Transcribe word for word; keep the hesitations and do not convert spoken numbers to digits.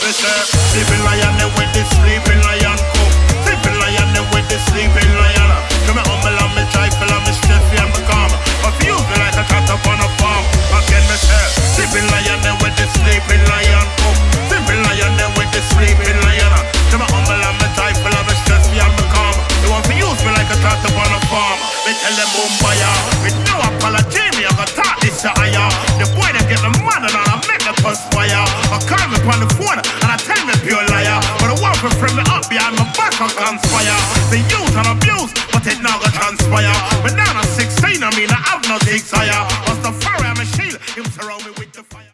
Me say, sleeping lion them with the sleeping lion cook. Sleeping lion them with the sleeping lion. Come me humble and me trifle and me stressy and me calm. But you feel like a cat up on a farm. Again me say, sleeping lion them with the sleeping lion cook. Sleeping lion them with the sleeping lion. Come me humble and me trifle and me stressy and me calm. You want to use me like a cat up on a farm. Me tell them Mumbai, with no apology, me I got talk this to higher. The boy that get the mother and I make the conspire. I call me on the phone and I tell me pure liar. But I want to frame me up behind my back and conspire. They use and abuse, but it now got transpire. But now I'm sixteen, I mean I have no desire. What's the fire, I'm a shield, him surround.